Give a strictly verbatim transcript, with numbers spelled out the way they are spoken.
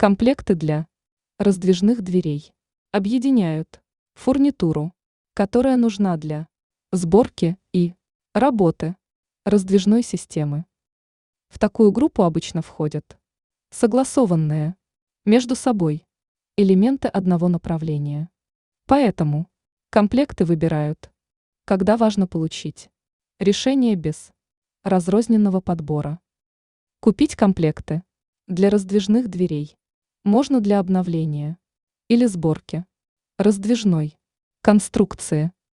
Комплекты для раздвижных дверей объединяют фурнитуру, которая нужна для сборки и работы раздвижной системы. В такую группу обычно входят согласованные между собой элементы одного направления. Поэтому комплекты выбирают, когда важно получить решение без разрозненного подбора. Купить комплекты для раздвижных дверей можно для обновления или сборки раздвижной конструкции.